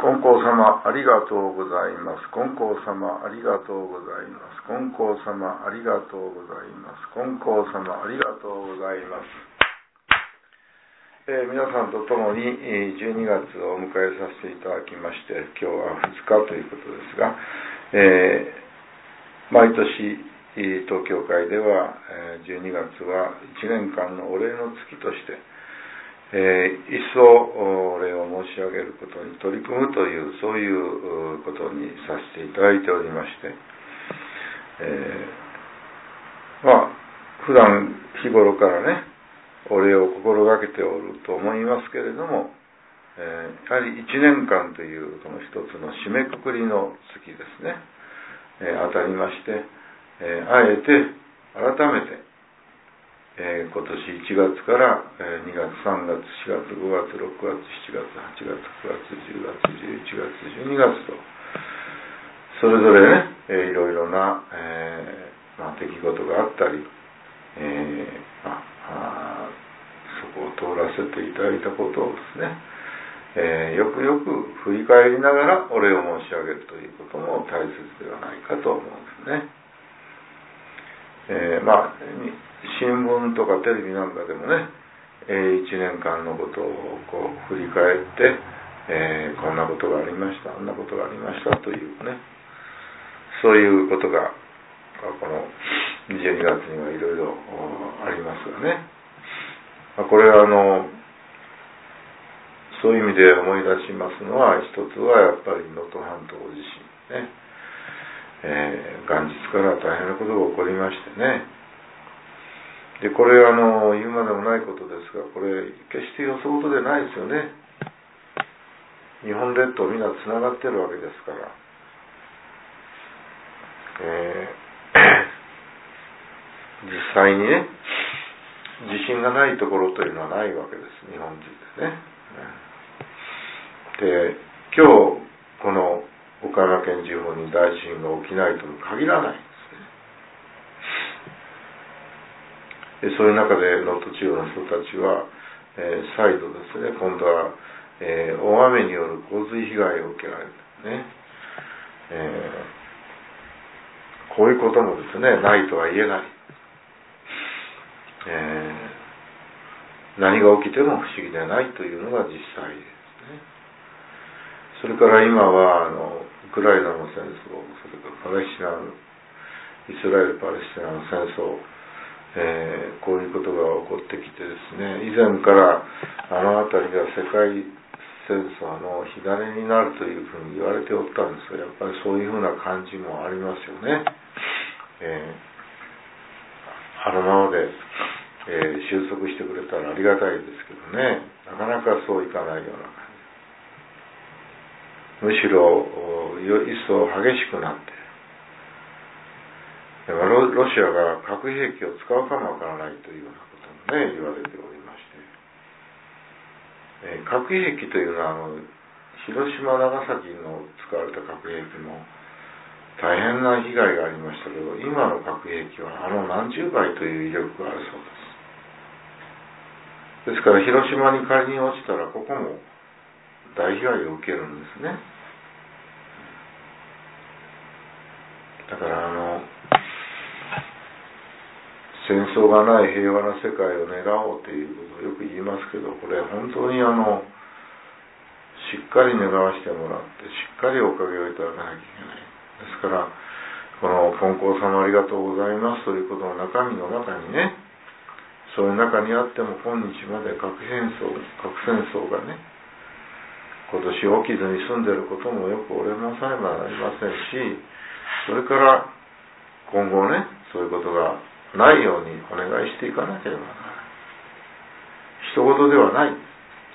金光様ありがとうございます。金光様ありがとうございます。金光様ありがとうございます。金光様ありがとうございます。皆さんと共に12月を迎えさせていただきまして、今日は2日ということですが、毎年東教会では12月は1年間のお礼の月として、一層お礼を申し上げることに取り組むという、そういうことにさせていただいておりまして、普段日頃からね、お礼を心がけておると思いますけれども、やはり1年間というこの一つの締めくくりの月ですね、当たりまして、あえて改めて今年1月から2月、3月、4月、5月、6月、7月、8月、9月、10月、11月、12月と、それぞれね、いろいろな、出来事があったり、そこを通らせていただいたことをですね、よくよく振り返りながらお礼を申し上げるということも大切ではないかと思うんですね。新聞とかテレビなんかでもね、1年間のことをこう振り返って、こんなことがありました、あんなことがありましたというね、そういうことがこの12月にはいろいろありますがね、これはそういう意味で思い出しますのは、一つはやっぱり能登半島地震ね、元日から大変なことが起こりましてね。で、これ言うまでもないことですが、これ決してよそごとでないですよね。日本列島みんなつながってるわけですから、実際にね、地震がないところというのはないわけです、日本中でね。で、今日この岡山県地方に大地震が起きないとも限らないんですね。で、そういう中で能登地方の人たちは、再度ですね、今度は、大雨による洪水被害を受けられるね、こういうこともですね、ないとは言えない、何が起きても不思議ではないというのが実際ですね。それから今はウクライナの戦争、それからイスラエル・パレスチナの戦争、こういうことが起こってきてですね、以前からあの辺りが世界戦争の火種になるというふうに言われておったんですが、やっぱりそういうふうな感じもありますよね。あのままで、収束してくれたらありがたいですけどね、なかなかそういかないような感じ、むしろ一層激しくなって、ロシアが核兵器を使うかもわからないというようなこともね、言われておりまして、核兵器というのは広島、長崎の使われた核兵器も大変な被害がありましたけど、今の核兵器は何十倍という威力があるそうです。ですから広島に仮に落ちたらここも大被害を受けるんですね。だから戦争がない平和な世界を願おうということをよく言いますけど、これ本当にしっかり願わせてもらってしっかりおかげをいただかなきゃいけない。ですからこの金光様ありがとうございますということの中身の中にね、そういう中にあっても今日まで核戦争がね、今年起きずに済んでいることもよく俺もさえもありませんし、それから今後ね、そういうことがないようにお願いしていかなければならない。一言ではない、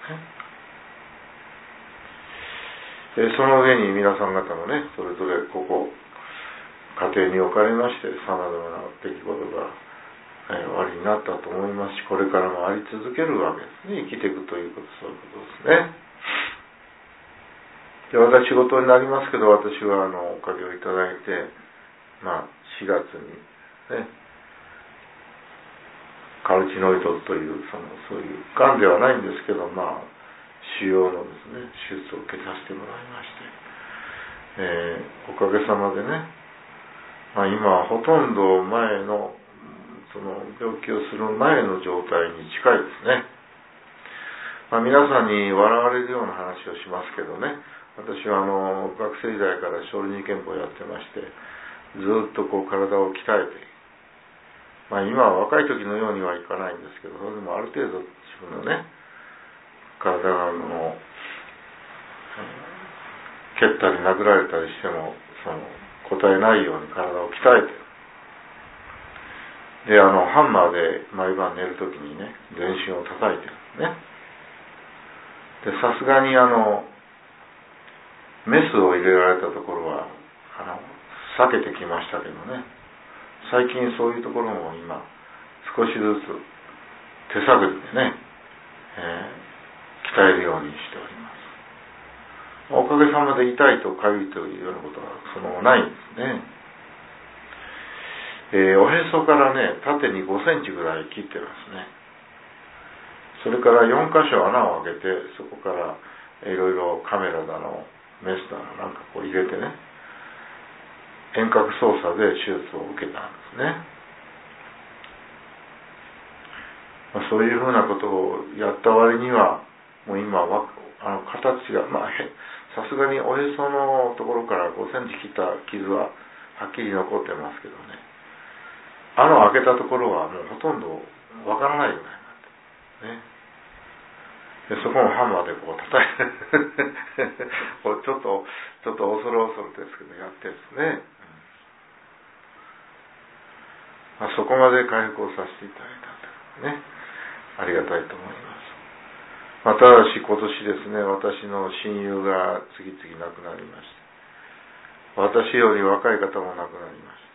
その上に皆さん方もね、それぞれここ家庭におかれましてさまざまな出来事がおありになったと思いますし、これからもあり続けるわけですね。生きていくということ、そういうことですね。で、私事になりますけど、私はおかげをいただいて、4月にね、カルチノイドというそういうがんではないんですけど、 腫瘍のですね、手術を受けさせてもらいまして、おかげさまでね、今はほとんど前のその病気をする前の状態に近いですね。皆さんに笑われるような話をしますけどね、私は学生時代から小児憲法をやってまして、ずっとこう体を鍛えて、今は若い時のようにはいかないんですけど、それでもある程度自分のね、体が蹴ったり殴られたりしても答えないように体を鍛えてる。で、ハンマーで毎晩寝るときにね、全身を叩いてるんですね。で、さすがにメスを入れられたところは避けてきましたけどね、最近そういうところも今少しずつ手探りでね、鍛えるようにしております。おかげさまで痛いとかゆいというようなことはないんですね。おへそからね、縦に5センチぐらい切ってますね。それから4箇所穴を開けて、そこからいろいろカメラだのメスだのなんかこう入れてね、遠隔操作で手術を受けたんですね。そういうふうなことをやった割には、もう今は形がさすがにおへそのところから5センチ切った傷ははっきり残ってますけどね、穴を開けたところはもうほとんどわからないぐらいになってね。でそこもハンマーでこう叩いてちょっと恐る恐るですけどやってですね、そこまで回復をさせていただいたというね、ありがたいと思います。ただし今年ですね、私の親友が次々亡くなりまして、私より若い方も亡くなりました、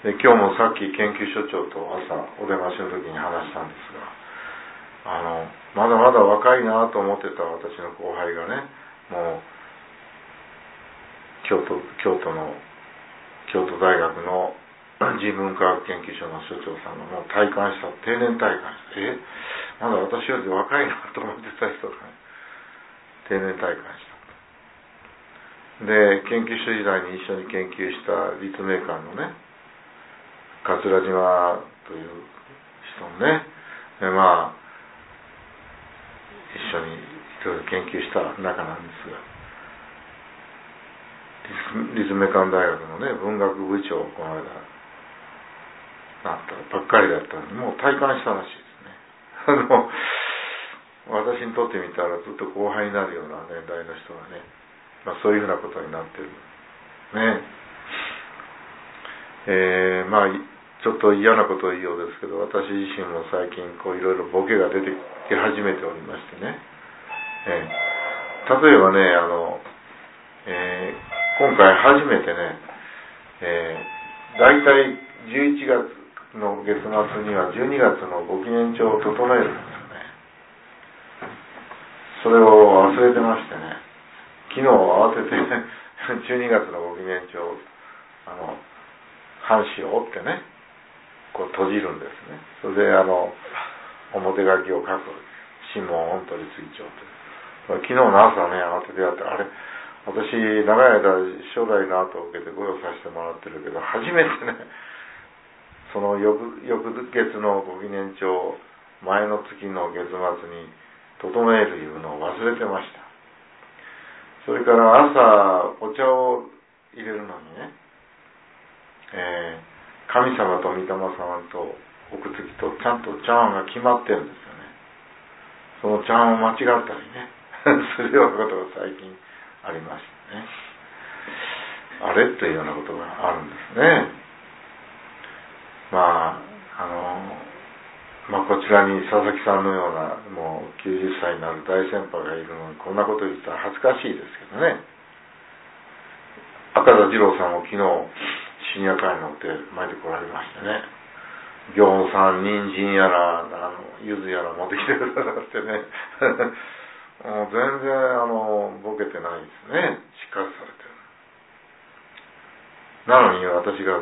で今日もさっき研究所長と朝お出ましの時に話したんですが、まだまだ若いなと思ってた私の後輩がね、もう京都大学の人文科学研究所の所長さんがもう退官した、定年退官して、まだ私より若いなと思ってた人が、ね、定年退官した。で、研究所時代に一緒に研究した立命館のね、桂島という人もね、で一緒にいろいろ研究した仲なんですが、立命館大学のね、文学部長をこの間なったばっかりだったのに、もう退官したらしいですね。私にとってみたらずっと後輩になるような年代の人がね、そういうふうなことになってるね。ちょっと嫌なことを言うようですけど、私自身も最近いろいろボケが出てき始めておりましてね、例えばね、今回初めてね、だいたい11月の月末には12月のご記念帳を整えるんですよね。それを忘れてましてね、昨日慌てて12月のご記念帳半紙を折ってね、こう閉じるんですね。それで表書きを書く新聞御取追帳という。昨日の朝ね、慌ててやって、私長い間初代の後を受けてご用させてもらってるけど、初めてね、その翌月のご記念帳を前の月の月末に整えるいうのを忘れてました。それから朝お茶を入れるのにね、神様と御霊様とおくつきとちゃんと茶碗が決まってるんですよね。その茶碗を間違ったりねするようなことが最近ありましたね。あれというようなことがあるんですね。こちらに佐々木さんのようなもう90歳になる大先輩がいるのにこんなこと言ったら恥ずかしいですけどね。赤田次郎さんも昨日深夜会に乗って参ってこられましてね、行さん人参やら柚子やら持ってきてくださってねもう全然ボケてないですね。しっかりされてる。なのに私が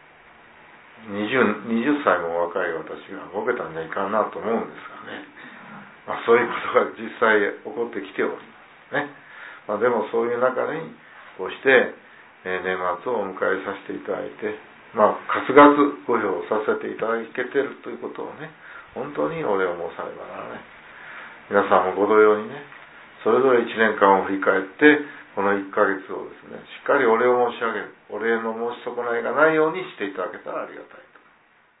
20歳も若い私がボケたんじゃいかんなと思うんですがね。 そういうことが実際起こってきておりますね。でもそういう中にこうして年末をお迎えさせていただいて、かつがつご評させていただけてるということをね、本当にお礼を申さねばならない。皆さんもご同様にね、それぞれ1年間を振り返ってこの1ヶ月をですね、しっかりお礼を申し上げる、お礼の申し損ないがないようにしていただけたらありがたい。